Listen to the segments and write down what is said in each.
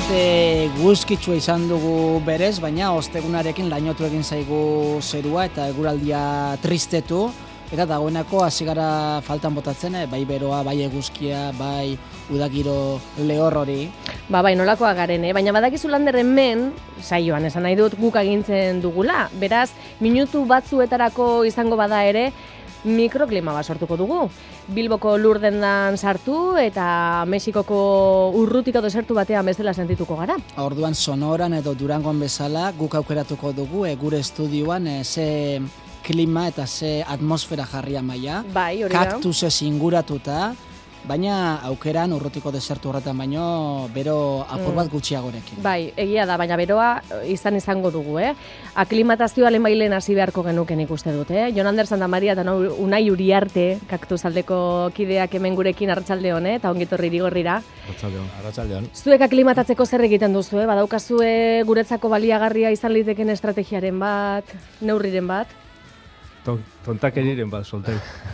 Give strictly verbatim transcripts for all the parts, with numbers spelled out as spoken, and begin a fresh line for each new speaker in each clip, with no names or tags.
aste guzkitsua izan dugu berez, baina ostegunarekin lainotu egin zaigu zerua eta eguraldia tristetu, eta dagoeneko hasi gara faltan botatzen, bai beroa, bai eguzkia, bai udagiro lehor hori.
Ba, bai, nolakoa garen, eh? Baina badakizu Lander hemen, saioan esan nahi dut guk agintzen dugula, beraz, minutu batzuetarako izango bada ere, mikroklima bat sortuko dugu. Bilboko lurdendan sartu eta Mexikoko urrutiko desertu batean bezala sentituko gara.
Orduan Sonoran edo Durangon bezala guk aukeratuko dugu e, gure estudioan e, ze klima eta ze atmosfera jarria maila.
Bai, hori da.
Kaktusez inguratuta, baina aukeran urrutiko desertu horretan baino bero apur bat gutxiagorekin.
Bai, egia da, baina beroa izan izango dugu, eh? Aklimatazioa lehenbailen hasi beharko genuken ikuste dut, eh? Jon Ander Santamaria eta Unai Uriarte, Kaktuzaldeko kideak hemen gurekin arratsalde hon, eh? Eta ongitorri Irigorrira.
Arratsaldeon, arratsaldeon.
Zuek aklimatatzeko zer egiten duzu, eh? Badaukazue guretzako baliagarria izan liteken estrategiaren bat, neurriren bat?
Tontakeriren bat, soltei.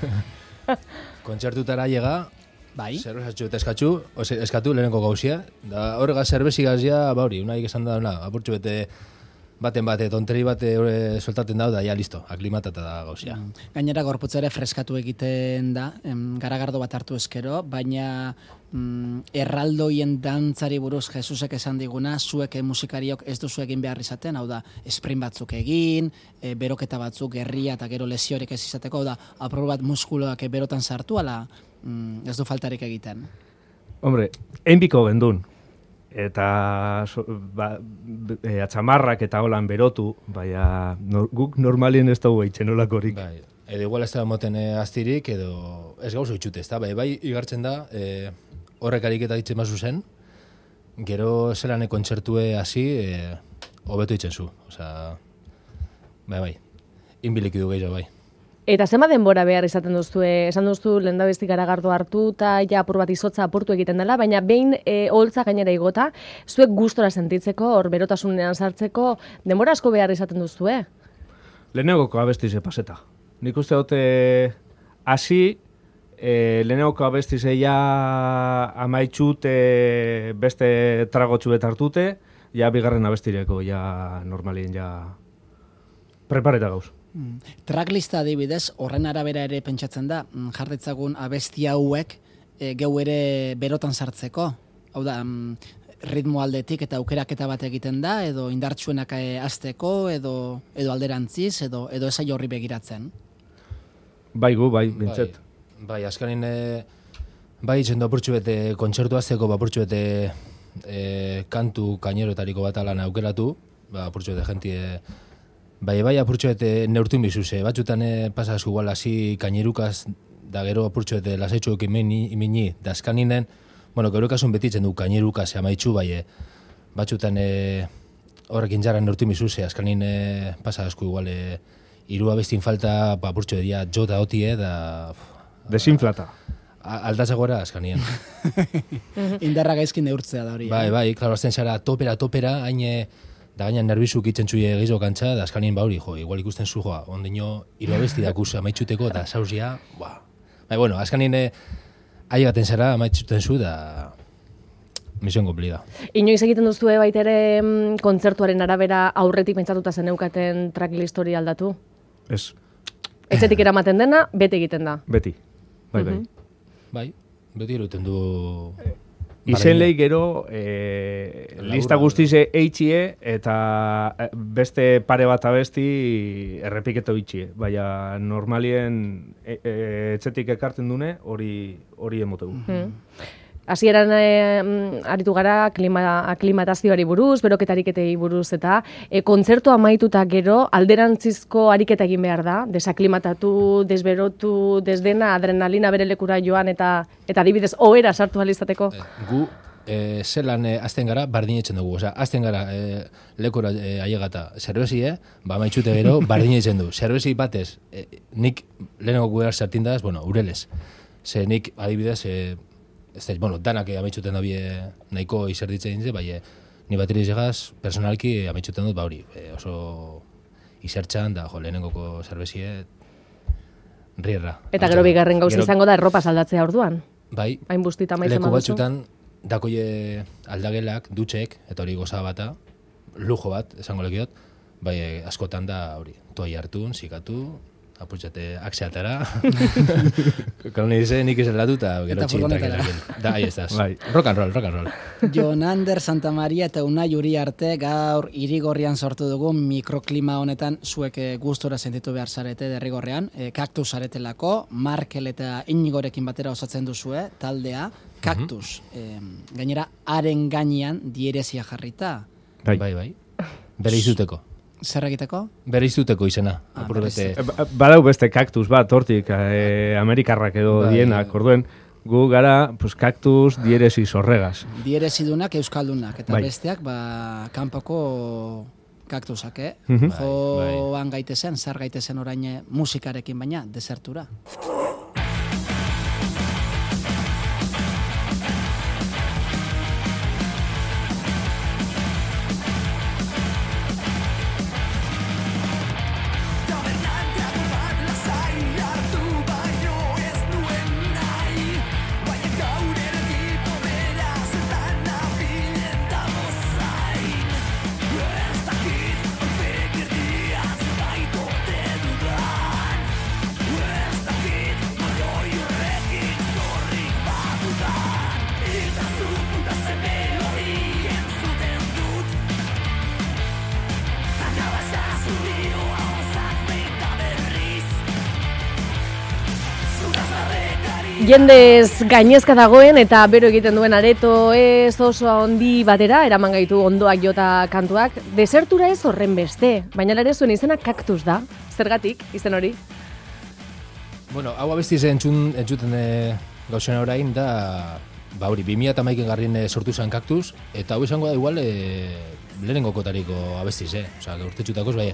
Kontzertutara llega,
bai.
Zerbezatxu eta eskatxu, ose, eskatu lehenenko gauzia, da horrega zerbezigaz ja, ba hori, unai esan da, na, apurtxu bete baten bate, tonteri bate hori soltaten da, da, ja, listo, aklimatata da gauzia.
Mm. Gainera gorputza ere freskatu egiten da, em, garagardo bat hartu eskero, baina mm, erraldoien dantzari buruz Jesusek esan diguna, zuek musikariok ez duzu egin behar izaten, hau da, sprint batzuk egin, e, beroketa batzuk, gerria eta gero lesiorik ez izateko, hau da, apur bat muskuloak berotan sartu, ala, mm, ez du faltarik egiten.
Hombre, enbiko gendun. Eta so, ba, e, atxamarrak eta holan berotu, baina no, guk normalien ez dugu eitzen olakorik.
Bai, edo igual ez da moten e, aztirik, edo ez gauzo itxute, ez da, bai, bai igartzen da, e, horrek ariketa ditzen mazu zen, gero zelane kontzertue hasi, e, hobetu itzen zu, osea, bai, bai, inbiliki du gehiago, bai.
Eta zema denbora behar izaten duztu, eh? Esan duztu lehendabiztik garagardo hartu eta ja apur bat izotza apurtu egiten dela, baina behin e, holtza gainera igota, zuek gustora sentitzeko, hor berotasunean sartzeko, denbora asko behar izaten duztu, eh?
Lehenengoko abestize paseta. Nik uste dute hasi, e, lehenengoko abestize ja amaitxut e, beste tragotxuet hartute, ja bigarren abestireko ja normalien ja prepareta gauz.
Mm. Tracklista adibidez, horren arabera ere pentsatzen da, mm, jarritzagun abesti hauek e, geu ere berotan sartzeko. Hau da, mm, ritmo aldetik eta aukeraketa bat egiten da, edo indartsuenak e, azteko, edo, edo alderantziz, edo, edo esai horri begiratzen.
Bai gu, bai, bintzet.
Bai, bai askarin, e, bai itzen du apurtxu bete kontzertu azteko, apurtxu bete e, kantu kainerotariko bat alan aukeratu, ba, apurtxu bete jentie, Bai, bai, apurtxo ete neurtun bizuse. Batxutan e, pasazku igual hasi kainerukaz, da gero apurtxo ete lasaitxuek imini, imini, da askaninen, bueno, gero kasun betitzen du kainerukaz amaitxu, bai, e, batxutan e, horrekin jarran neurtun bizuse, askanin e, pasazku igual e, irua bestin falta, ba, apurtxo edia jota otie, da...
Desinflata.
Aldatzagora askanien.
Indarra gaizki neurtzea da hori.
Bai, bai, klaro, azten zara topera, topera, haine... Da gaina nervizuk itzen txuie gehiago kantza, da askanien ba hori, jo, igual ikusten zu joa, ondino irua besti dakuz amaitxuteko, da sauzia, ba. Bai, bueno, askanien aigaten zara amaitxuten zu, da misión cumplida.
Inoiz egiten duzu baitere kontzertuaren arabera aurretik pentsatuta zeneukaten tracklist hori aldatu?
Ez.
Etxetik eramaten dena, beti egiten da.
Beti, bai, bai.
Bai, beti eruten du...
Izen lehi gero, e, lista guztize eitxie eta beste pare bat abesti errepiketo itxie. Baina normalien e, e, etxetik ekartzen dune hori hori emotegu.
Mm. Hasieran e, aritu gara klima, aklimatazioari buruz, beroketariketei buruz eta e, kontzertu amaituta gero alderantzizko ariketa egin behar da, desaklimatatu, desberotu, desdena, adrenalina bere lekura joan eta eta adibidez ohera sartu alizateko.
E, gu e, zelan e, azten gara bardinetzen dugu, osea, azten gara e, lekura e, aiegata zerbezi, eh? Ba maitxute gero bardinetzen du. Zerbezi batez, e, nik lehenengo guera sartindaz, bueno, urelez. Ze nik adibidez, e, ez da, bueno, danak amaitxuten dabie nahiko izerditzen dintzen, bai, ni bateri zegaz, personalki amaitxuten dut, ba hori, e, oso izertxan, da, jo, lehenengoko zerbezie, rierra.
Eta gero bigarren gauza izango da erropa saldatzea orduan.
Bai,
hain bustita maiz
leku
eman duzu.
batzutan dakoie aldagelak, dutxek, eta hori goza bata, lujo bat, esango lekiot, bai askotan da hori, toai hartu, zikatu, apurtxate akseatara, kaloni dize nik izan latu, eta gero txintrakin. Da, ahi ez daz. Rock and roll, rock and roll.
Jon Ander, Santa Maria eta Unai Uri arte gaur Irigorrian sortu dugu mikroklima honetan zuek gustora sentitu behar zarete Derrigorrean. E, Kaktus aretelako, Markel eta Inigorekin batera osatzen duzue, taldea, Kaktus. Mm-hmm. e, gainera, haren gainean dierezia jarrita.
Bai, bai, bai. Bere izuteko.
Zer egiteko?
Bere izuteko izena.
Ah,
bete...
Badau beste kaktus bat, hortik, eh, Amerikarrak edo bai, dienak, orduen, gu gara, pues, kaktus dieresi sorregaz.
Dieresi dunak, euskaldunak, eta bai, besteak, ba, kanpoko kaktusak, eh? Mm-hmm. Joan bai, gaitezen, zar gaitezen orain musikarekin baina, desertura.
Jendez gainezka dagoen eta bero egiten duen areto ez oso handi batera, eraman gaitu ondoak jota kantuak, desertura ez horren beste, baina ere zuen izena Kaktus da. Zergatik, izen hori?
Bueno, hau abestiz entzun, entzuten e, gauzena orain da, ba hori, bi mila hamaikan garrin e, sortu zen Kaktus, eta hau izango da igual e, lehenengo kotariko abestiz, eh? Osa, urtetxutakoz, bai.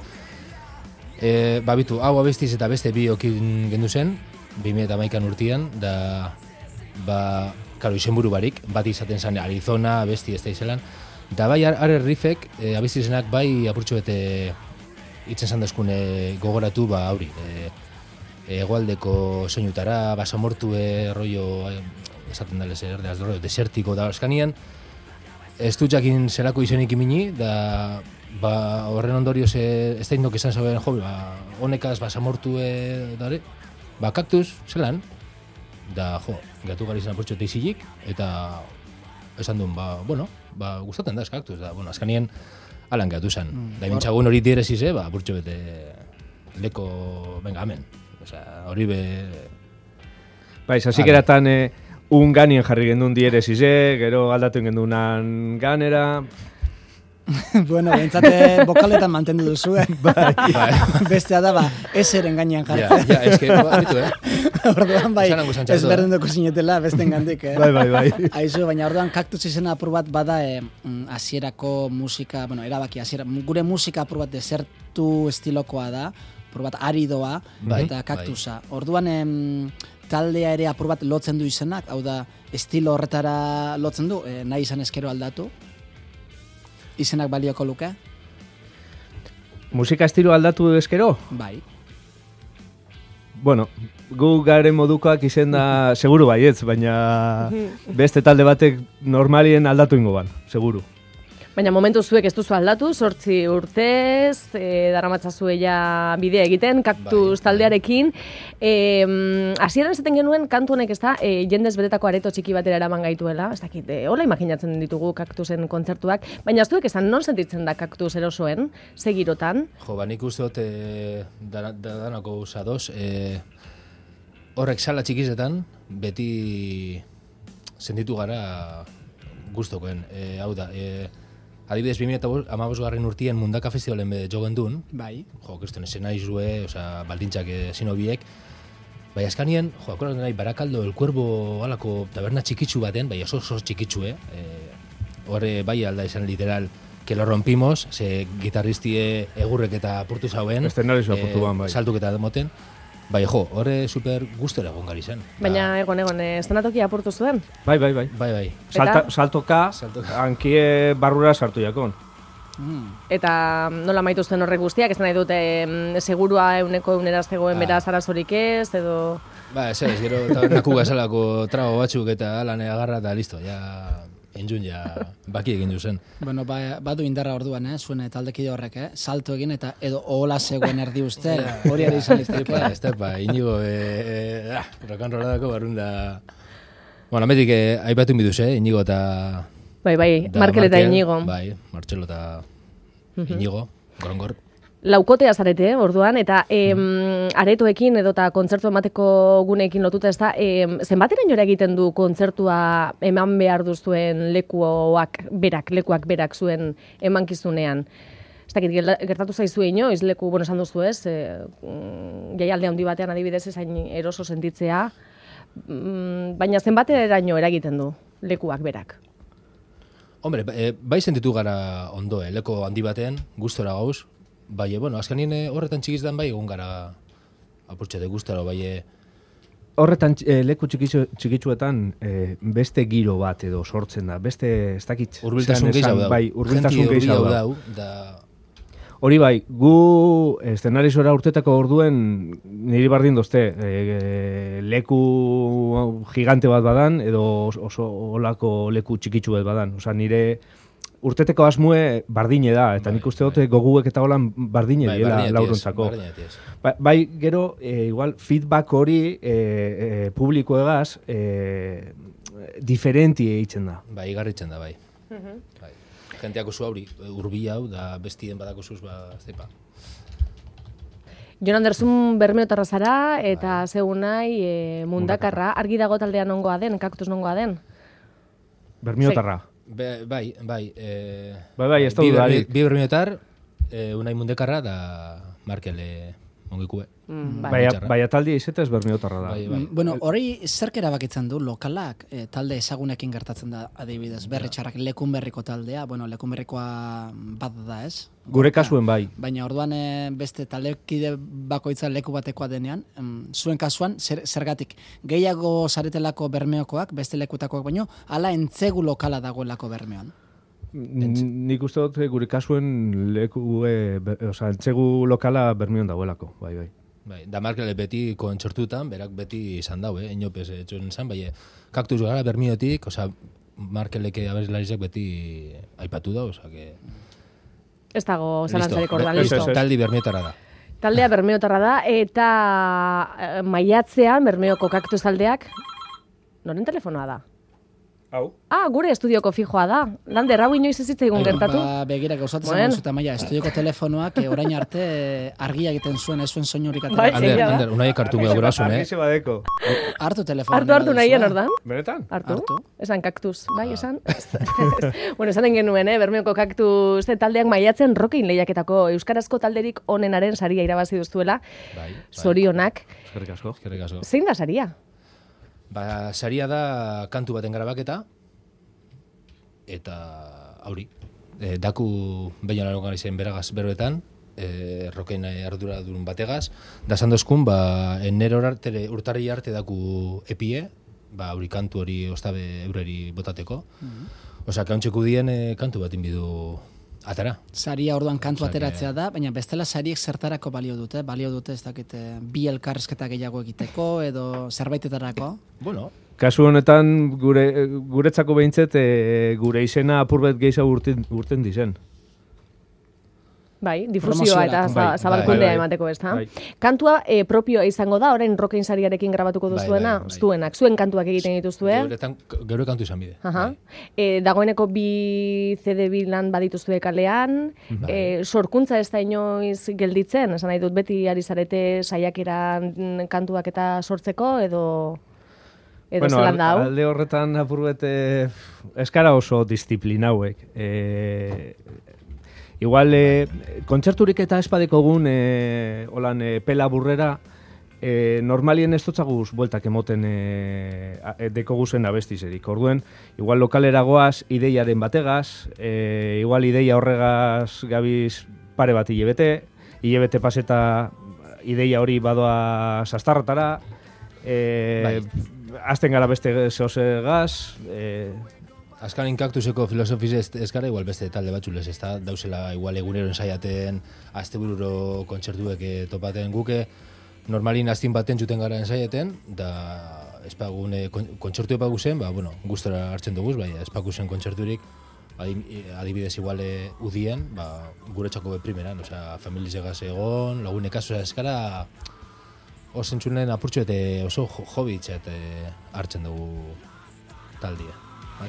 E, ba bitu, hau abestiz eta beste bi okin gendu zen, bi mila hamaikan urtian, da, ba, karo, izenburu barik, bat izaten zen Arizona, abesti ez da izelan, da bai, are riffek, e, abesti zenak bai apurtxo bete itzen zandazkun e, gogoratu, ba, hauri, e, egoaldeko soinutara, basamortu e, rollo, e, esaten dale zer, de rollo, desertiko da askanian, ez du jakin zelako izenik imini, da, ba, horren ondorioz e, ez da indok esan zaben, jo, ba, honekaz basamortu e, dare, ba, Kaktus, zelan, da, jo, gatu gari izan apurtxo teizilik, eta esan duen, ba, bueno, ba, gustaten da ez Kaktus, da, bueno, azkanien alan gatu zen. Mm, da, imintxagun hori direzize, ba, apurtxo bete leko, venga, amen. Osea, hori be...
Bai, zazik eratan eh, un ganien jarri gendun direzize, gero aldatu gendunan ganera...
Bueno, bentsate bokaletan mantendu duzu, eh?
Bai,
bai. Bestea da, ba, eseren gainean jartzen.
Ja, ja, eske, bitu, eh?
Orduan, bai, ez berdin duko zinetela, besten gandik, eh?
Bai, bai, bai.
Aizu, baina orduan Kaktus izena apur bat bada eh, hasierako musika, bueno, erabaki, asiera, gure musika apur bat desertu estilokoa da, apur bat aridoa, bai, eta Kaktusa. Bai. Orduan, em, taldea ere apur bat lotzen du izenak, hau da, estilo horretara lotzen du, eh, nahi izan eskero aldatu. Izenak balioko luke?
Musika estilo aldatu eskero?
Bai.
Bueno, gu garen modukoak izen da, seguru baietz, baina beste talde batek normalien aldatu ingo ban, seguru.
Baina momentu zuek ez duzu aldatu, sortzi urtez, e, daramatzazu ja bidea egiten, Kaktus bai, taldearekin. Hasieran e, zaten genuen kantu honek ez da, e, jendez betetako areto txiki batera eraman gaituela, ez dakit, e, hola imaginatzen ditugu Kaktusen kontzertuak, baina zuek esan non sentitzen da Kaktus erosoen, segirotan?
Jo, ba nik uste dut e, danako usadoz, e, horrek sala txikizetan, beti sentitu gara gustokoen, e, hau da, e, adibidez, bi mila hamabost garren urtien Mundaka Festivalen be jo gendun. Bai. Jo, kriston esena izue, osea, baldintzak ezin hobiek. Bai, askanien, jo, akordatzen nahi, Barakaldo, El Cuervo, alako taberna txikitsu baten, bai, oso oso txikitsu, eh? Horre, bai, alda izan literal, que lo rompimos, ze gitarristie egurrek eta apurtu zauen.
Eszenarizua apurtu ban, bai.
Saltuk eta moten. Bai, jo, horre super gustora egon gari zen.
Baina egon egon, estenatokia apurtu zuen?
Bai, bai, bai.
Bai, bai.
Salta, saltoka, hankie barrura sartu jakon.
Mm. Eta nola maituzten horrek guztiak, ez nahi dute segurua euneko euneraz zegoen ah. beraz arazorik ez, edo...
Ba, ez ez, gero tabernaku gazalako trago batzuk eta alane agarra eta listo, ja... entzun ja baki egin duzen.
Bueno, ba, badu indarra orduan, eh, zuen taldekide horrek, eh? Salto egin eta edo ohola zegoen erdi uste, hori ari izan liteke.
Estepa, inigo, eh, eh, rokanroladako barrunda... Bueno, ametik eh, aipatu biduz, eh, inigo eta...
Bai, bai, Markel eta Inigo.
Bai, Martxelo eta Inigo, gorongor.
Laukotea zarete, eh, orduan, eta em, aretoekin edota kontzertu emateko guneekin lotuta ez da, em, zenbaterainora egiten du kontzertua eman behar duzuen lekuak berak, lekuak berak zuen emankizunean? Ez dakit, gertatu zaizu inoiz, leku, bueno, esan duzu ez, e, jaialde handi batean adibidez ezain eroso sentitzea, mm, baina zenbateraino eragiten du lekuak berak?
Hombre, e, bai sentitu gara ondo, eh, leku handi batean, gustora gauz, bai, bueno, azkenien horretan txikizdan bai egon gara apurtxete gustaro, bai...
Horretan e, leku txikitzu, txikitzuetan e, beste giro bat edo sortzen da, beste, ez dakit...
Urbiltasun gehiago dau.
Bai, urbiltasun gehiago dau.
Da...
Hori bai, gu eszenarizora urtetako orduen niri bardin dozte, e, leku gigante bat badan edo oso olako leku txikitzu bat badan. Osa, nire urteteko asmue bardine da, eta bai, nik uste dute bai. Goguek eta holan bardine bai, diela laurontzako. Ba, bai, gero, e, igual, feedback hori e, e, publikoegaz e, diferenti eitzen da.
Bai, igarritzen da, bai. Uh-huh. Bai. Jenteako zu hauri, urbi hau, da bestien badako zuz, ba, zepa.
Jon Andersun Bermeotarra zara, eta bai. Zegun nahi e, mundakarra. Argi dago taldean nongoa den, kaktus nongoa den?
Bermeotarra.
Be, bai, bai. E,
bai, bai, ez da dudarik.
Bi Bermeotar, e, unai mundekarra, da Markele ongikue.
Mm, bai.
Baina, baina talde izetez Bermeotarra da.
Bai, bai.
Bueno, hori zerk erabakitzen du lokalak, e, talde ezagunekin gertatzen da adibidez, berritxarrak lekun berriko taldea, bueno, lekun berrikoa bat da ez?
Gure kasuen bai.
Baina orduan e, beste taldekide bakoitza leku batekoa denean, em, zuen kasuan, zer, zergatik, gehiago zaretelako Bermeokoak, beste lekutakoak baino, ala entzegu lokala dagoelako Bermeon?
Nik uste dut gure kasuen leku, e, be, oza, entzegu lokala Bermeon dagoelako, bai, bai.
Bai, da Markele beti kontzertutan, berak beti izan dau, eh? Inopez etxuen izan, bai, kaktus gara Bermiotik, oza, Markeleke abeslarizek beti aipatu da, oza, que...
Ez dago zalantzarek ordan, listo.
Taldi Bermeotarra da.
Taldea Bermeotarra da, eta e, maiatzean Bermeoko kaktus taldeak, noren telefonoa da?
Hau?
Ah, gure estudioko fijoa da. Lander, hau inoiz ez zitzaigun gertatu?
Ba, begira, gauzatzen bueno. Zuta maia, estudioko telefonoak e, orain arte argia egiten zuen, ez zuen soinurik atera.
Bai,
Ander, Ander, unai kartu gure gurasun, eh?
Argi badeko.
Hartu telefonoa.
Hartu, hartu nahian ordan.
Benetan?
Hartu?
Hartu.
Esan kaktus, bai, esan? Bueno, esaten genuen, eh? Bermeoko kaktus taldeak maiatzen rokein lehiaketako euskarazko talderik onenaren saria irabazi duztuela.
Bai, bai.
Zorionak.
Eskerrik asko.
Eskerrik asko.
Zein da saria?
Ba, saria da kantu baten grabaketa, eta hauri, e, daku behin alaren izan beragaz beroetan, e, rokein ardura duen bategaz, da sandozkun, ba, enero arte, urtarri arte daku epie, ba, hauri kantu hori ostabe eureri botateko. Mm-hmm. Osa, kauntxeku dien e, kantu bat inbidu atara.
Saria orduan kantu
Osa,
ateratzea
que...
da, baina bestela sariek zertarako balio dute, balio dute ez dakite bi elkarrezketa gehiago egiteko edo zerbaitetarako.
Bueno,
kasu honetan gure guretzako behintzet e, gure izena apurbet gehiago urten, urten dizen.
Bai, difusioa eta za,
bai,
zabalkundea
bai, bai,
emateko, ez da?
bai.
Kantua e, propioa izango da, orain rokein sariarekin grabatuko duzuena,
bai, bai.
zuenak, zuen kantuak egiten dituzue.
Geuretan, geure kantu izan bide.
Aha.
Bai.
E, dagoeneko bi C D bilan badituzue kalean,
Bai.
e, sorkuntza ez da inoiz gelditzen, esan nahi dut beti ari zarete saiakeran kantuak eta sortzeko, edo... Edo
bueno,
zelan da hau?
Alde horretan apurbete eskara oso disiplinauek. E, igual, e, kontzerturik eta espadekogun e, holan e, pela burrera, e, normalien ez dotzaguz bueltak emoten e, dekoguzen abestizerik. Orduen, igual lokalera goaz, ideiaren bategaz, e, igual ideia horregaz gabiz pare bat hilebete, hilebete paseta ideia hori badoa sastarratara, e, bai. Azten gara beste zehozegaz, e,
Azkarin kaktuseko filosofiz ez, ez gara igual beste talde batxulez, ez da, dauzela igual egunero ensaiaten, astebururo kontzertuek topaten guke, normalin astin baten juten gara ensaiaten, da espagun, e, kontzertu epagu zen, ba, bueno, gustora hartzen dugu, bai, espagu zen kontzerturik, adibidez igual udien, ba, gure txako beprimeran, osea, familizegaz egon, lagunek aso eskara, osentzunen apurtxo eta oso hobitzat hartzen dugu taldia. Bai?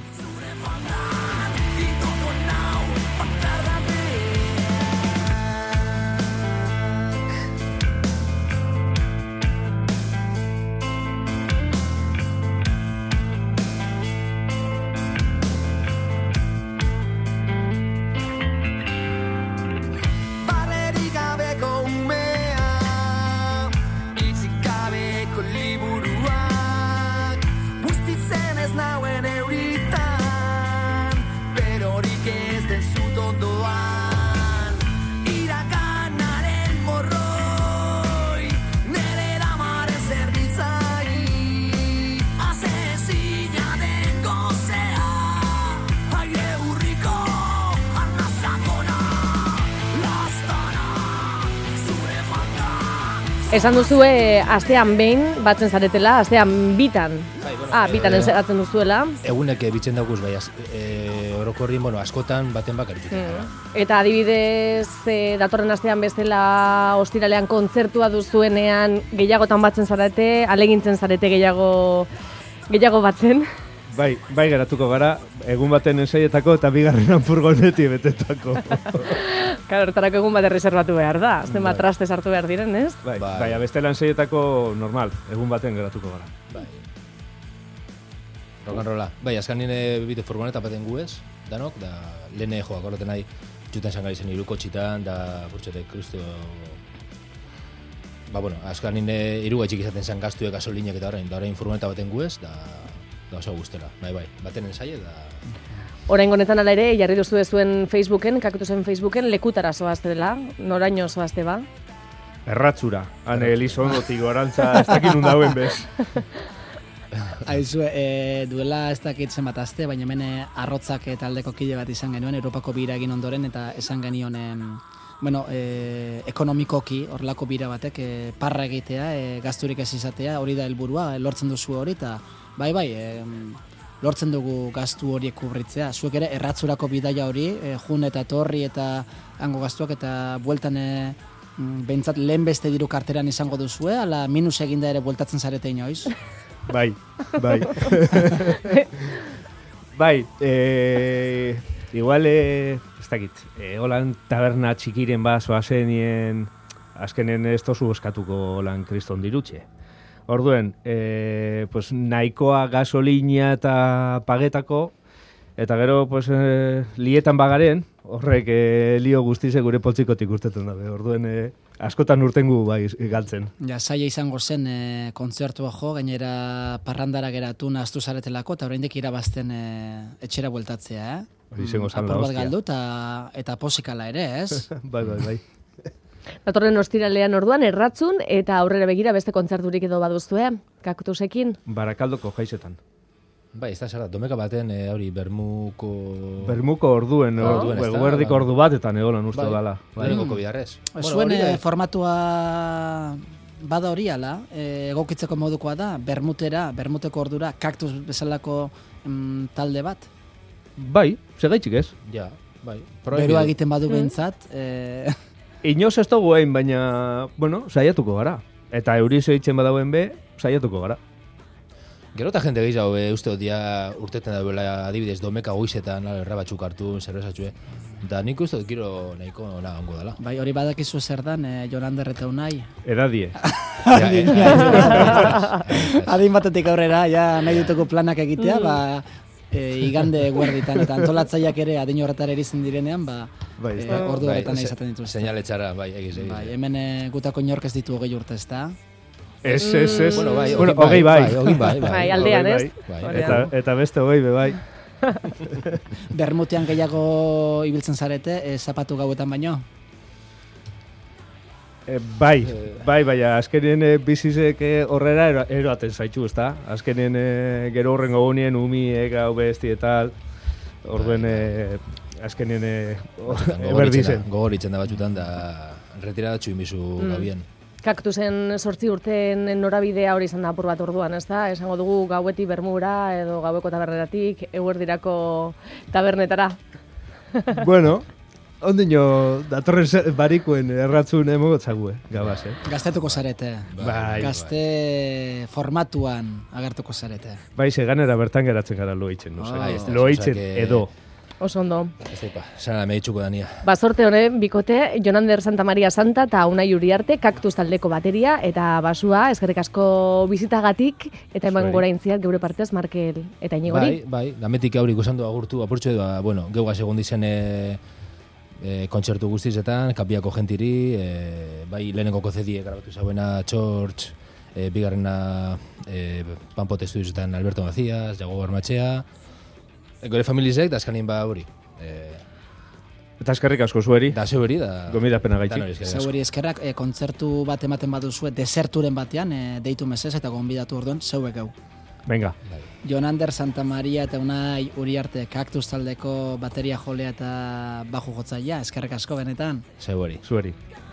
Esan duzue astean behin batzen zaretela, astean bitan.
Bai, bueno,
ah, bitan
e,
batzen duzuela.
Egunek bitzen dauguz, bai, e, orokorrin, bueno, askotan baten bakar bitzen.
Mm. Eta adibidez, e, datorren astean bestela ostiralean kontzertua duzuenean gehiagotan batzen zarete, alegintzen zarete gehiago gehiago batzen.
Bai, bai geratuko gara, egun baten ensaietako eta bigarrenan furgoneti betetako.
Claro, hortarako egun bat erreserbatu behar da, zenbat traste sartu behar diren, ez?
Bai,
bai,
bai, abestela ensaietako normal, egun baten geratuko gara.
Bai. Rock and rolla. Bai, azkan nire bite furgoneta baten gu ez, danok, da lehene joak horreten nahi, juten zangari zen iruko txitan, da burtxete kristo... Ba, bueno, azkan nire irugaitxik izaten zen gaztuek gasolinek eta orain, da orain furgoneta baten gu ez, da... da oso guztela, bai, bai, baten ensaie da...
Oraingo honetan ala ere, jarri duzu zuen Facebooken, kakutu zen Facebooken, lekutara zoazte dela, noraino zoazte ba?
Erratzura, hane Elizonotik gorantza, ez dakit nun dauen bez.
Aizu, e, duela ez dakit zenbat aste, baina hemen arrotzak taldeko kide bat izan genuen, Europako bira egin ondoren, eta esan genion, e, bueno, e, ekonomikoki, horrelako bira batek, e, parra egitea, e, gazturik ez izatea, hori da helburua, lortzen duzu hori, eta bai, bai, e, lortzen dugu gaztu horiek kubritzea. Zuek ere erratzurako bidaia hori, e, jun eta etorri eta hango gaztuak eta bueltan e, behintzat lehen beste diru karteran izango duzue, ala minus eginda ere bueltatzen zarete inoiz?
Bai, bai. Bai, e, igual, e, ez dakit, e, holan taberna txikiren ba zoazenien, azkenen ez tozu eskatuko holan kriston dirutxe. Orduen, e, pues, nahikoa gasolina eta pagetako, eta gero pues, e, lietan bagaren, horrek e, lio guztize gure poltsikotik urtetzen dabe. Orduen, e, askotan urtengu bai galtzen.
Ja, zaila izango zen e, kontzertua jo, gainera parrandara geratu naztu zaretelako, eta oraindik irabazten e, etxera bueltatzea, eh?
Hori izango zan da
Apur bat
hostia.
galdu eta, eta posikala ere, ez?
Bai, bai, bai.
Datorren ostiralean orduan erratzun eta aurrera begira beste kontzerturik edo baduzue, kaktusekin.
Barakaldoko jaizetan.
Bai, ez da zara, domeka baten, e, hori, bermuko...
Bermuko orduen,
Oh.
orduen, eguerdik ordu batetan egolan uste
bai,
dala.
Bai, egoko bidarrez.
Zuen e, formatua bada hori ala, e, egokitzeko modukoa da, bermutera, bermuteko ordura, kaktus bezalako mm, talde bat.
Bai, segaitxik ez.
Ja, bai.
Berua egiten badu behintzat, e,
Inoz ez dugu egin, baina, bueno, saiatuko gara. Eta eurizo eitzen badauen be, saiatuko gara.
Gero eta jende gehiago, e, uste dut, dia urteten dauela adibidez domeka goizetan, erra batzuk hartu, zerbezatxue. Da nik uste dut giro nahiko ona ongo dela.
bai, hori badakizu zer dan, e, Jonander eta Unai.
Edadie.
Ja, e,
Adin batetik aurrera, ja nahi dituko planak egitea, ba, e, igande guerditan, eta antolatzaileak ere adin horretara erizen direnean, ba,
Bai,
e,
ez da.
ordu
bai,
horretan
se-
izaten dituzte.
Seinaletxara, bai, egiz, egiz.
Bai, hemen e, gutako inork ez ditu hogei urte, ez da?
Ez, ez, ez.
Bueno, bai,
Bueno,
hogei
hogei bai.
hogei bai, bai.
Bai, aldean,
Hogei
ez?
bai.
Aldean.
Eta, eta beste hogei be bai.
Bermutean gehiago ibiltzen zarete, e, zapatu gauetan baino?
E, bai, bai, baina azkenien e, bizizek e, horrera ero, eroaten zaitxu, ezta? Azkenien e, gero horren gogunien umiek hau besti eta tal. Orduen e, azkenien e,
Batzutan
eberdizen.
Gogoritzen da batzutan da retiradatxu inbizu
Mm.
gabien.
Kaktusen sortzi urten norabidea hori izan da apur bat orduan, ez da? Esango dugu gauetik Bermura edo gaueko taberneratik eguerdirako tabernetara.
Bueno, ondino datorren barikuen erratzun emogotzague, gabaz, eh?
Gaztetuko zarete.
Bai,
Gazte formatuan agertuko zarete.
Bai, seganera bertan geratzen gara loitzen, no?
Ah,
sé. Loitzen edo.
Oso ondo.
Ez daipa, sana meditxuko dania.
Ba, sorte honen, bikote, Jonander Santa Maria Santa eta Unai Uriarte, Kaktus taldeko bateria eta basua, eskerrik asko bizitagatik, eta eman
Zuei.
gora intziat geure partez, Markel eta Inigori.
Bai, bai, dametik aurik usan du agurtu, apurtxo edo, bueno, geugaz egon dizen e, e, kontzertu guztizetan, kapiako gentiri, e, bai, lehenengo kozedie grabatu zauena Txortx, e, bigarrena e, Panpote Estudiozetan Alberto Macías, Jago Barmatxea, e, gore familizek, da azkanin ba hori. E,
Eta eskerrik asko zueri,
da zeu da...
gomidapena
danori
gaitxik.
eskerrik asko.
Zeueri eskerrak, e, kontzertu bat ematen baduzue, deserturen batean, e, deitu mesez eta gonbidatu orduan, zeuek gau.
Venga.
Jonander Santa Maria eta Unai Uriarte, Kaktus taldeko bateria jolea eta baju jotzaia, eskerrik asko benetan.
Zeu hori.
Zueri.